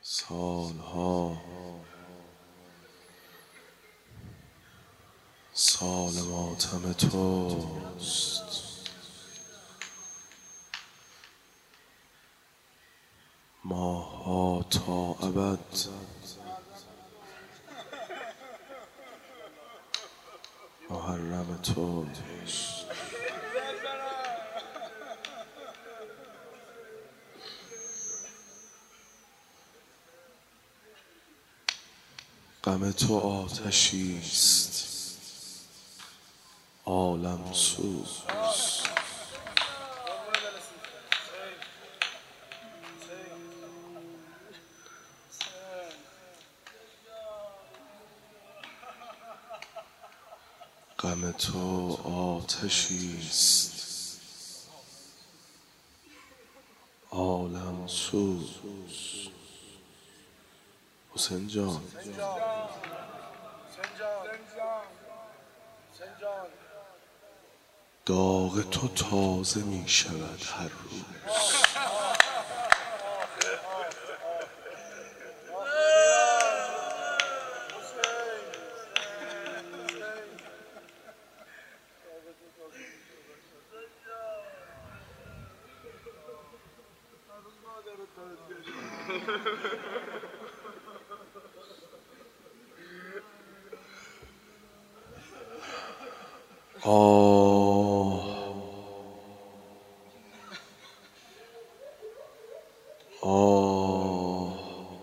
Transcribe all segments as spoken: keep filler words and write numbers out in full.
سالها سال ماتم توست، ماها تا ابد محرم توست. غم تو آتشیست عالم سوز، غم تو آتشیست عالم سوز. حسین جان داغ تو تازه می شود هر روز. آه آه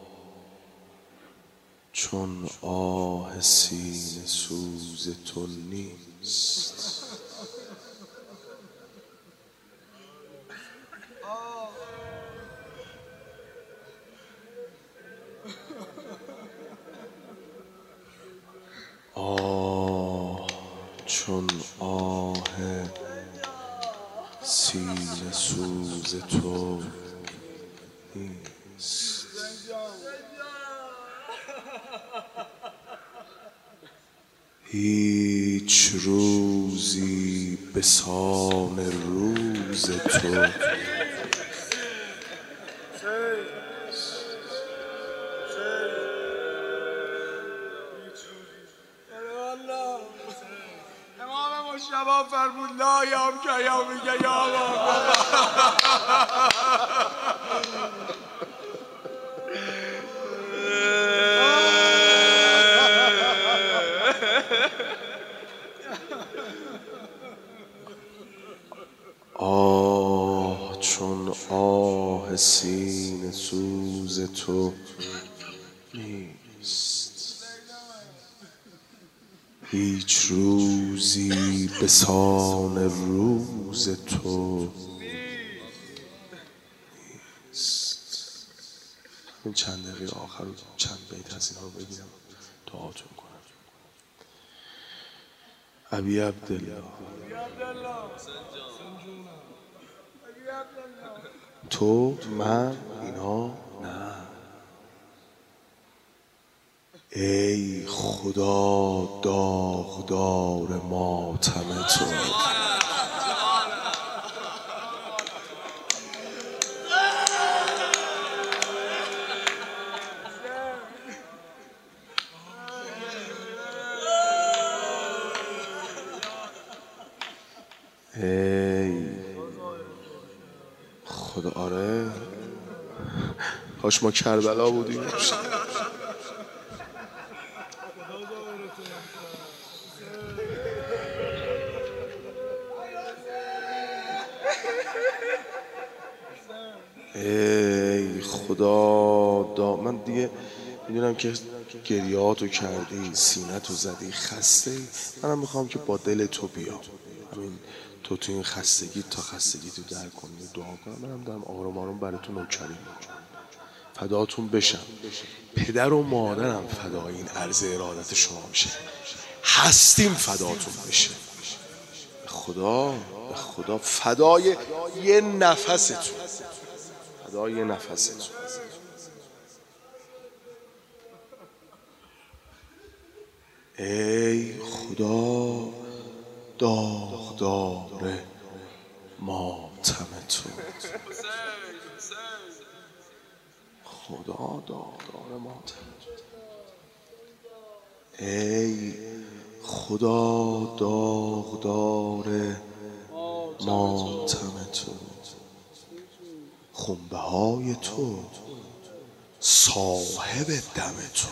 چون آه سینه سوز تو نیست، آه چون آه سینه سوز تو نیست. هیچ روزی به سان روز تو امام مجتبی فرمود لا یام که یا میگه یا بابا. آه چون آه سینه سوز تو نیست. هیچ روزی به سان روز تو نیست. این چند دقیقه آخر رو چند بیت از اینا رو بگیرم دعاتون کنم. ابی عبدالله تو من اینا نه، ای خدا داغدار ماتم تو. ای خدا آره کاش ما کربلا بودیم. ای خدا دا من دیگه میدونم که گریاتو کردی، سینتو زدی، خسته ای. منم میخوام که با دل تو بیام، همین تو تو این خستگی تا خستگی تو در کنی و دعا کنم. منم دارم آروم آروم براتون نوکری میکنم، فداتون بشم. پدر و مادرم فدای این عرض ارادت شما میشه، هستیم فداتون بشه. به خدا به خدا فدای یه نفستون، فدای یه نفستون. ای خدا داغدار ماتم تو. خدا داغدار ماتم. ای خدا داغدار ماتم تو، خونبهای تو، صاحب دم تو.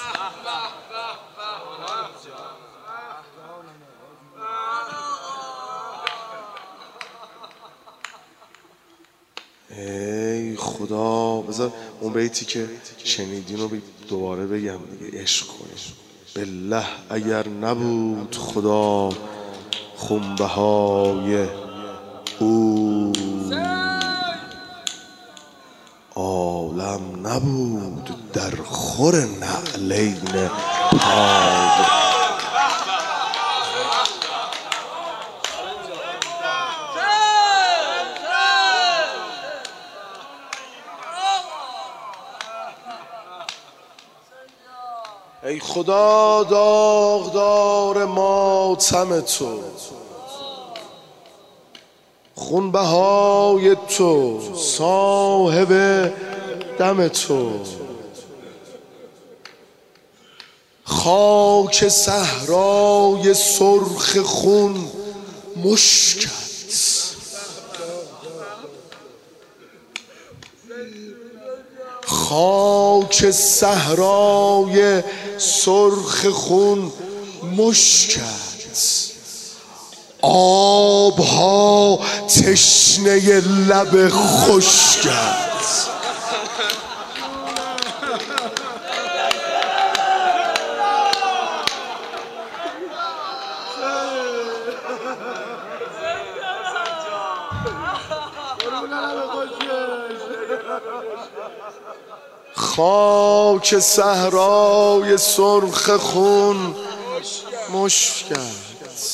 ای خدا، بذار اون بیتی که شنیدین رو دوباره بگم دیگه، عشق کنیم. بالله اگر نبود خدا خونبهای او، عالم نبود در خور نعلین پای. ای خدا داغدار ماتم تو، خونبهای تو، صاحب دم تو. خاک صحرای سرخ خون مشکت، خاک صحرای سرخ خون مشکت. آبها تشنه لب خشکت. خاک صحرای سرخ خون مشکت.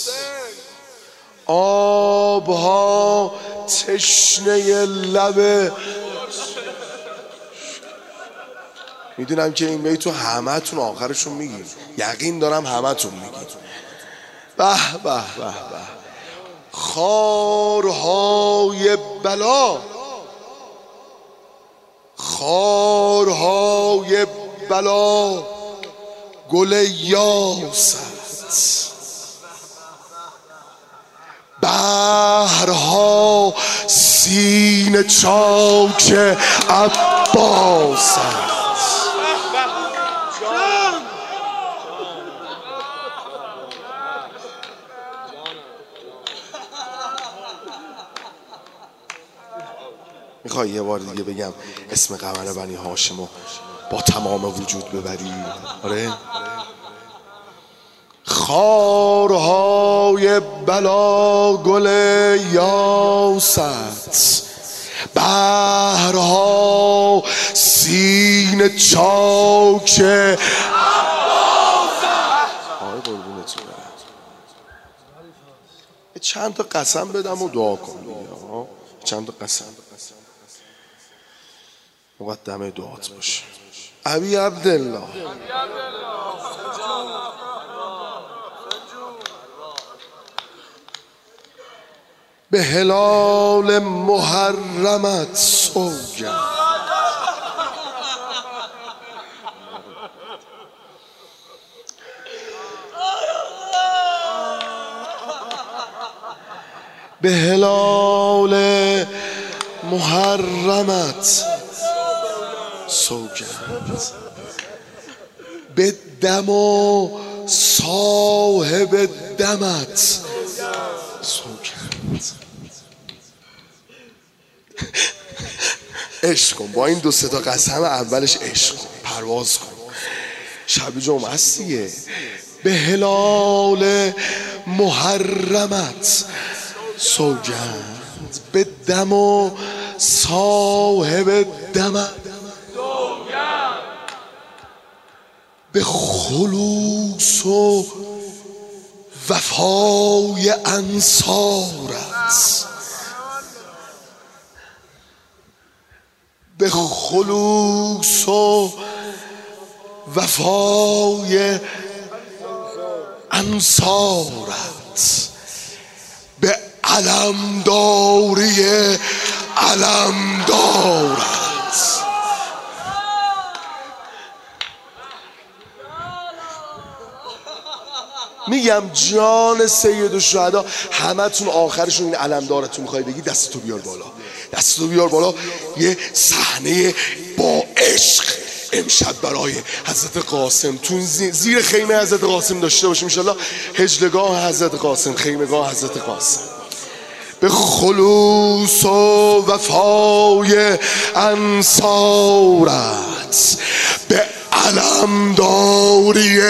آبها تشنه لب. میدونم که این بیتو همه تون آخرشون میگید، یقین دارم همه تون میگید. به به به به. خارهای بلا، خارهای بلا گل یاست، بحرها سینه چاک عباست. میخوای یه بار دیگه بگم اسم قمر بنی هاشمو با تمام وجود ببری؟ آره. خارهای بلا گل یاست، بحرها سینه چاک عباست. آره قربونت برم. چند تا قسم بدم و دعا کن. چند تا قسم مقدمه دعات باشه. ابی عبدالله به هلال محرمت سوگند، به هلال محرمت سوگند، به دم و صاحب دمت سوگند. عشق کن با این دو سه تا قسم اولش، عشق کن، پرواز کن. شب جمعه است دیگه. به هلال محرمت سوگند، به دم و صاحب دمت، به خلوص و وفای انصارت، به خلوص و وفای انصارت، به علمداری علمدارت. میگم جان سید الشهدا همتون آخرشون این علمدارتون میخوای بگی دستتو بیار بالا، دستتو بیار بالا. یه صحنه با عشق امشب برای حضرت قاسم تون زیر خیمه حضرت قاسم داشته باشیم انشالله. هجلگاه حضرت قاسم، خیمگاه حضرت قاسم. به خلوص و وفای انصارت، به علمداری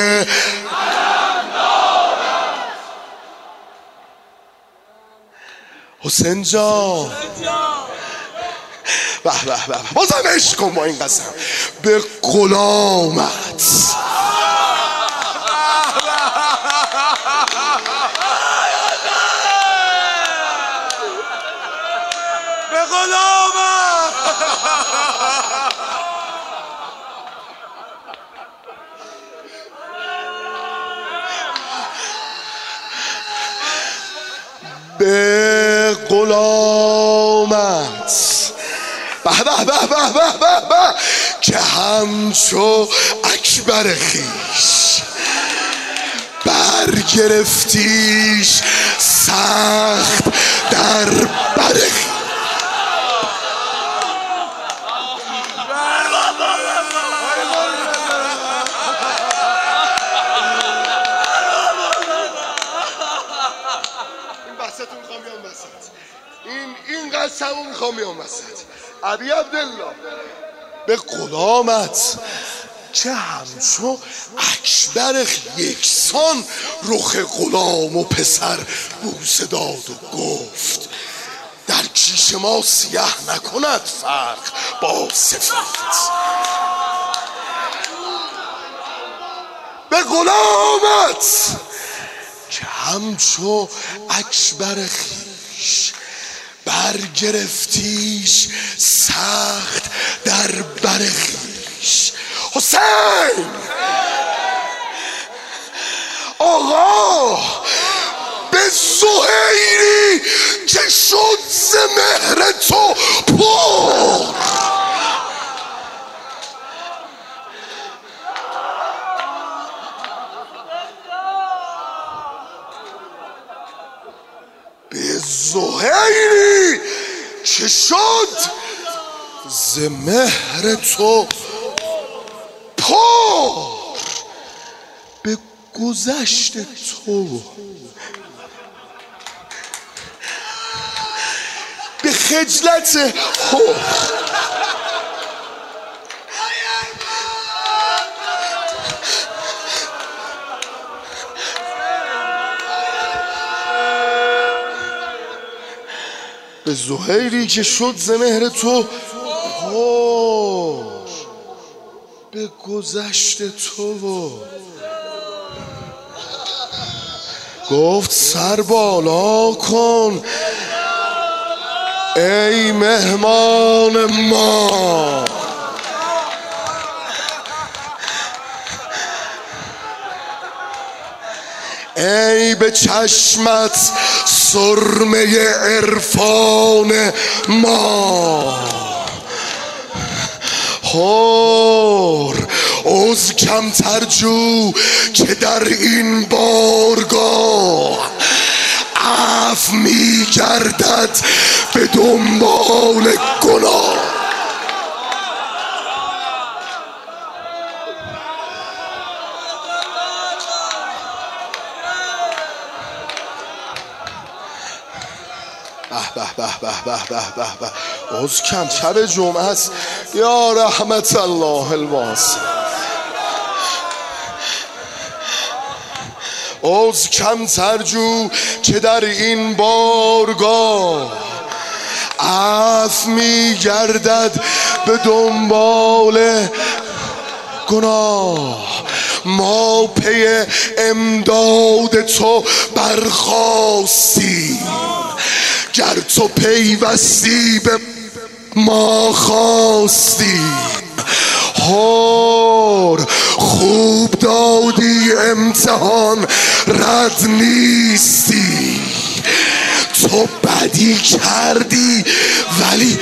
حسین جان، به به به بازم عشق کن با این قسم. به غلامت، به غلامت، به غلامت، به به به به به به به که همچو اکبر خیش برگرفتیش سخت در برخی. این این قسمو میخوام بیام وسط. ابی عبدالله به غلامت که همچو اکبر یکسان رخ غلام و پسر بوسه داد و گفت در کیش ما سیاه نکند فرق با سفید. به غلامت که همچو اکبر خیش برگرفتیش سخت در بر خویش. حسین آقا به زهیری که شد ز مهر تو پر، به زهیری که شد ز مهر تو پر، به گذشت تو به خجلت تو به زهیری که شد ز مهر تو پر، به گذشت تو گفت سر بالا کن ای مهمان ما. ای به چشمت سرمه عرفان ما، هور عذر کمتر جو که در این بارگاه عفو می گردد به دنبال گناه. به به به به به به به به عذر کم شب جمعه است یا رحمت الله الواسع. عذر کمتر جو که در این بارگاه عفو می گردد به دنبال گناه. ما پی امداد تو برخاستیم، گر تو پیوستی به ما خواستیم. هور خوب دادی امتحان رد نیستی، تو بدی کردی ولی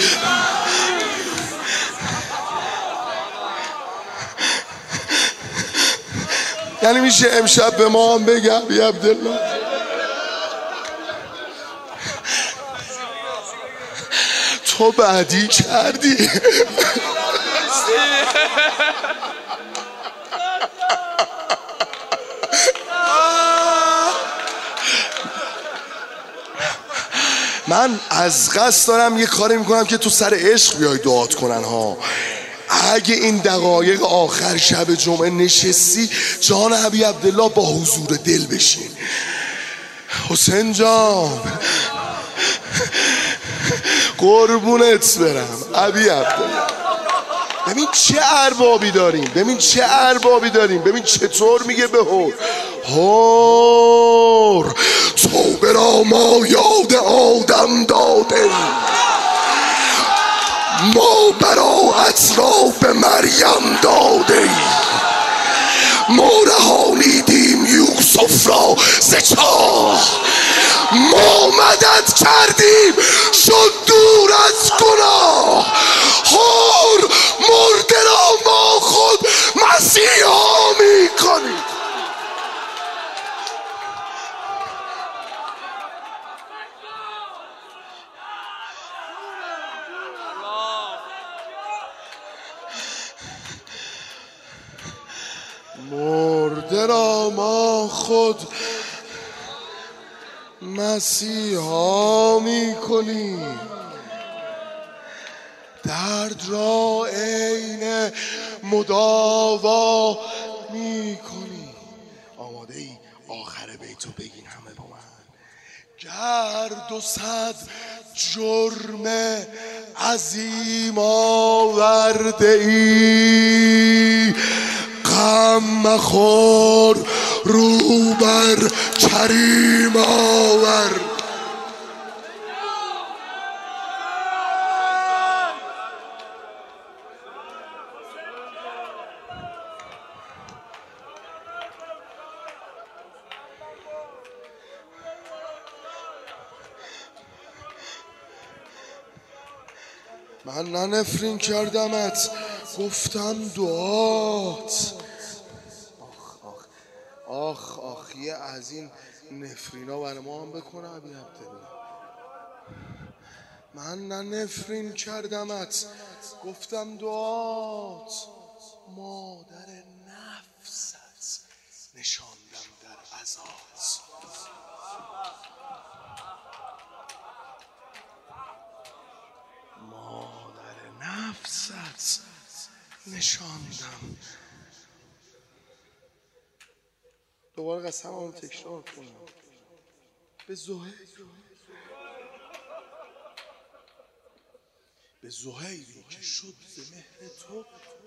یعنی میشه امشب به ما هم بگم علی عبدالله تو بعدی کردی. من از قصد دارم یه کاری میکنم که تو سر عشق بیای دعات کنن ها. اگه این دقایق آخر شب جمعه نشستی جان علی عبدالله با حضور دل بشین. حسین جان قربونت برم علی عبدالله. ببین چه اربابی داریم، ببین چه اربابی داریم، ببین چطور میگه به هور هور تو برا ما یاد آدم داده، ما براعت را به مریم داده، ما رهانیدیم یوسف را ز چاه، ما مدد کردیم شد دور از گناه. هور مرده را ما خود مسیحا میکنیم. مرده را ما خود مسیحا میکنیم، درد را عین مداوا میکنیم. آماده ای آخر بیتو بگین همه با من. گرد و صد جرم عظیم آورده ای، غم مخور رو بر کریم آور. من نه نفرین کردمت، گفتم دعات. آخ آخ یه از این نفرینا برای ما هم بکنه علی عبدالله. من نه نفرین کردمت، گفتم دعات، مادر نفست نشاندم در عزات. مادر نفست نشاندم. دوباره قسم هم تکرار کنم به زهیر، به زهیری که شد ز مهر تو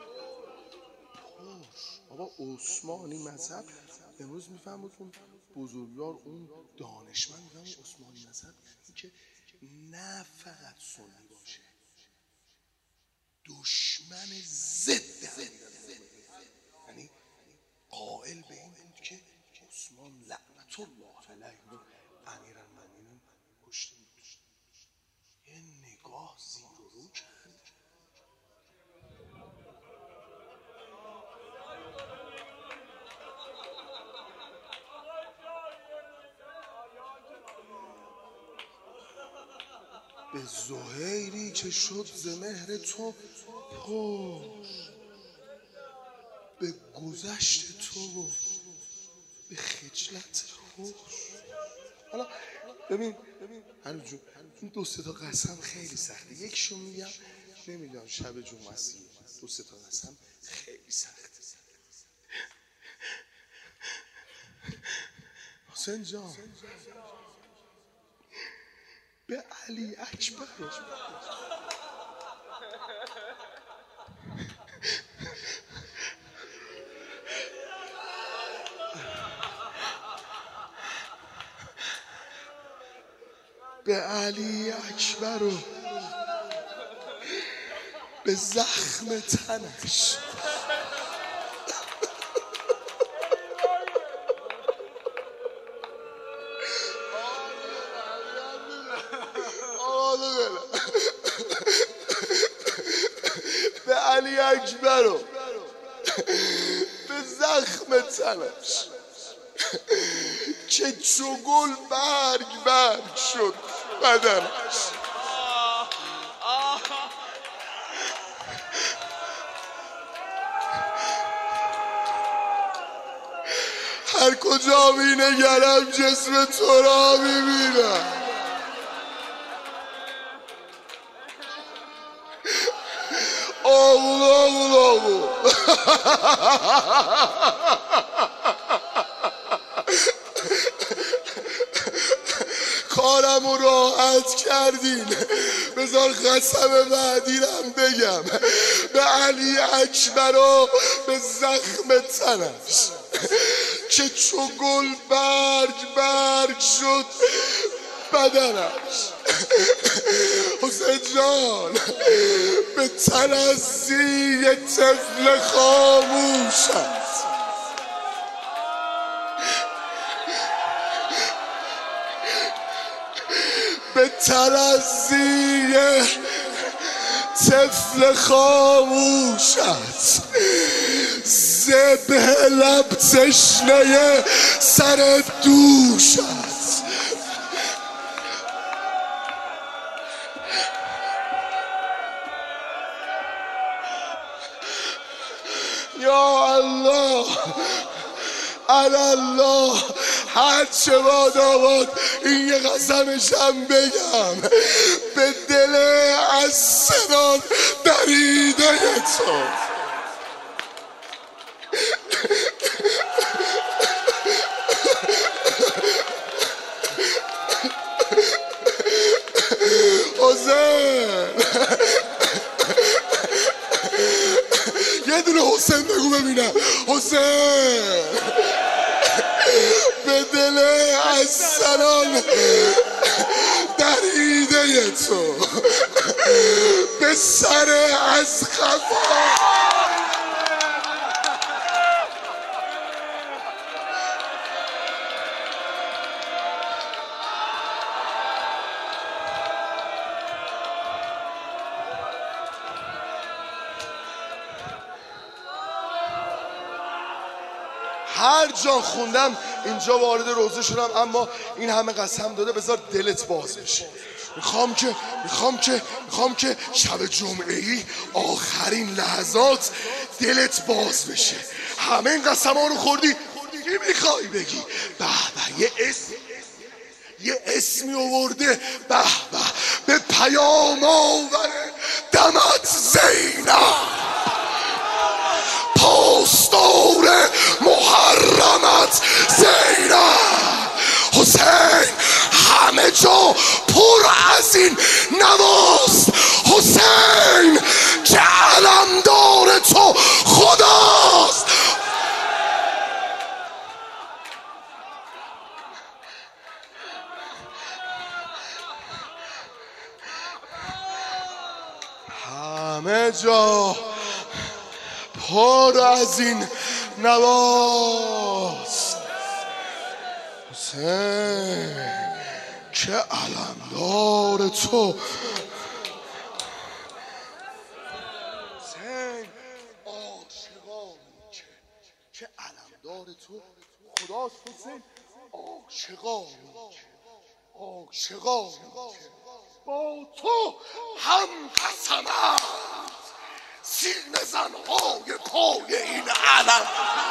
پرش. بابا عثمانی مذهب امروز میفهمید اون بزرگوار اون دانشمند میفهمد عثمانی مذهب یعنی که نه فقط سنی باشه، دشمن ضد، یعنی قائل به این بود که عثمان لعنت الله علیه امیرالمومنین کشته بود. یه نگاه زیر و رو کرد. به زهیری که شد ز مهر تو پشت، به گذشت تو و به خجلت خوش. حالا ببین هنو جون این دو سه تا قسم خیلی سخته. یکشو میگم نمیدونم شب جمعه است، دو سه تا قسم خیلی سخته. حسین جان به علی اکبر به علی اکبر و به زخم تنش به علی اکبر و به زخم تنش که چو گل برگ برگ شد بدنش. هر کجا می نگرم جسم تو را می بینم، آمون آمون آمون کارمو راحت کردین. بذار قسم بعدیرم بگم به علی اکبر و به زخم تنش که چو گل برگ برگ شد بدنش. حسین جان به تنزی طفل خاموش است، به تنزی طفل خاموش است. ذبح لب تشنه سر دوش است. یا الله الله، هرچه باد آباد این یه قسمشم بگم به دل از سنان دریده تو. حسین یه دونه حسین بگو ببینم. حسین به دل از سنان دریده تو، به سر از خفا هر جا خوندم اینجا وارد روزه شدم، اما این همه قسم داده بذار دلت باز بشه. میخوام که میخوام که میخوام که شب جمعه ای آخرین لحظات دلت باز بشه. همه این قسم ها رو خوردی، دیگه میخوای بگی به به یه اسم یه اسمی آورده، به به به پیام آوره دمت زینب، پاسدار محرمت زینب. حسین همه جا پر از این نواست، حسین که علمدار تو خداست. همه جا پر از این نواست، حسین که علمدار تو. حسین عاشقانی که که علمدار تو خداست. حسین عاشقانی که عاشقانی که با تو هم قسمند، سینه زنهای پای این علم